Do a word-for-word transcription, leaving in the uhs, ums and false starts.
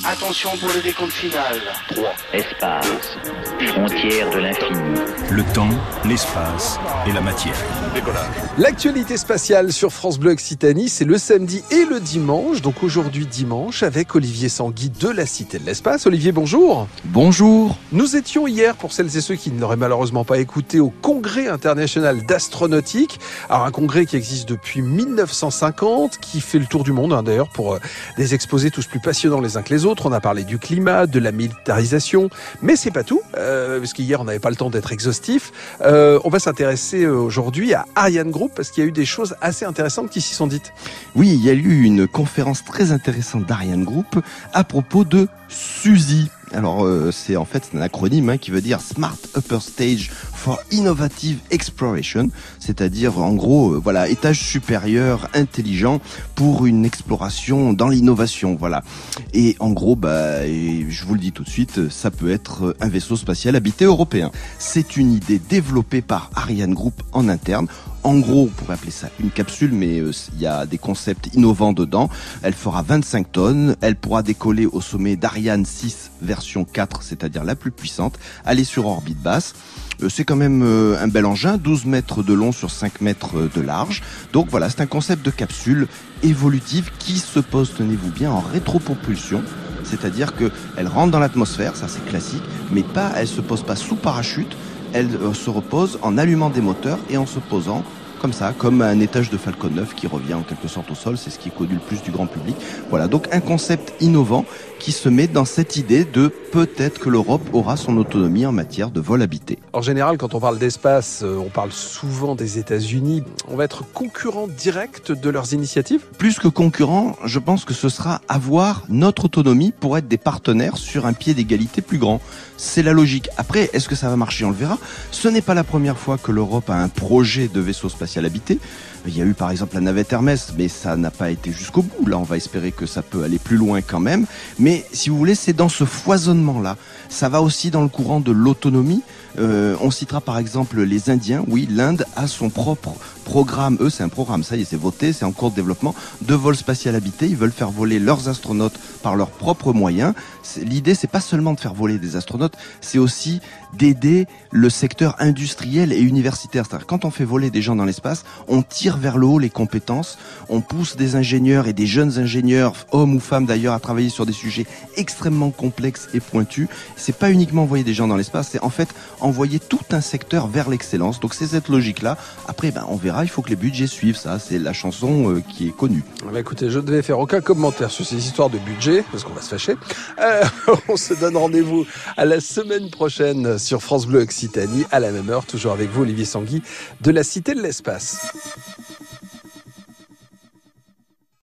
Attention pour le décompte final. trois. Espace. Frontière de l'infini. Le temps, l'espace et la matière. Décollage. L'actualité spatiale sur France Bleu Occitanie, c'est le samedi et le dimanche. Donc aujourd'hui dimanche avec Olivier Sanguy de la Cité de l'Espace. Olivier, bonjour. Bonjour. Nous étions hier, pour celles et ceux qui ne l'auraient malheureusement pas écouté, au Congrès international d'astronautique. Alors un congrès qui existe depuis mille neuf cent cinquante, qui fait le tour du monde hein, d'ailleurs pour euh, des exposés tous plus passionnants les uns que les autres. On a parlé du climat, de la militarisation, mais c'est pas tout, euh, parce qu'hier on n'avait pas le temps d'être exhaustif. Euh, on va s'intéresser aujourd'hui à Ariane Group, parce qu'il y a eu des choses assez intéressantes qui s'y sont dites. Oui, il y a eu une conférence très intéressante d'Ariane Group à propos de SUSI. Alors euh, c'est en fait un acronyme hein, qui veut dire Smart Upper Stage for Innovative Exploration, c'est-à-dire en gros euh, voilà étage supérieur intelligent pour une exploration dans l'innovation, voilà. Et en gros bah et je vous le dis tout de suite, ça peut être un vaisseau spatial habité européen. C'est une idée développée par Ariane Group en interne. En gros, on pourrait appeler ça une capsule, mais il euh, y a des concepts innovants dedans. Elle fera vingt-cinq tonnes. Elle pourra décoller au sommet d'Ariane six version quatre, c'est-à-dire la plus puissante, aller sur orbite basse. Euh, c'est quand même euh, un bel engin, douze mètres de long sur cinq mètres de large. Donc voilà, c'est un concept de capsule évolutive qui se pose, tenez-vous bien, en rétropropulsion. C'est-à-dire qu'elle rentre dans l'atmosphère, ça c'est classique, mais pas, elle se pose pas sous parachute. Elle se repose en allumant des moteurs et en se posant comme ça, comme un étage de Falcon neuf qui revient en quelque sorte au sol. C'est ce qui est connu le plus du grand public. Voilà, donc un concept innovant qui se met dans cette idée de peut-être que l'Europe aura son autonomie en matière de vol habité. En général, quand on parle d'espace, on parle souvent des États-Unis. On va être concurrent direct de leurs initiatives ? Plus que concurrent, je pense que ce sera avoir notre autonomie pour être des partenaires sur un pied d'égalité plus grand. C'est la logique. Après, est-ce que ça va marcher ? On le verra. Ce n'est pas la première fois que l'Europe a un projet de vaisseau spatial habité. Il y a eu par exemple la navette Hermès, mais ça n'a pas été jusqu'au bout. Là, on va espérer que ça peut aller plus loin quand même. Mais si vous voulez, c'est dans ce foisonnement-là. Ça va aussi dans le courant de l'autonomie. Euh, on citera par exemple les Indiens. Oui, l'Inde a son propre programme. Eux, c'est un programme, ça y est, c'est voté, c'est en cours de développement, de vol spatial habité. Ils veulent faire voler leurs astronautes par leurs propres moyens. C'est, l'idée, c'est pas seulement de faire voler des astronautes, c'est aussi d'aider le secteur industriel et universitaire. C'est-à-dire, quand on fait voler des gens dans l'espace, on tire vers le haut les compétences, on pousse des ingénieurs et des jeunes ingénieurs, hommes ou femmes d'ailleurs, à travailler sur des sujets extrêmement complexes et pointus. C'est pas uniquement envoyer des gens dans l'espace, c'est en fait envoyer tout un secteur vers l'excellence. Donc c'est cette logique-là. Après, ben, on verra, il faut que les budgets suivent ça. C'est la chanson euh, qui est connue. Bah écoutez, je ne vais faire aucun commentaire sur ces histoires de budget, parce qu'on va se fâcher. Euh, on se donne rendez-vous à la semaine prochaine sur France Bleu Occitanie, à la même heure, toujours avec vous, Olivier Sanguy, de la Cité de l'Espace.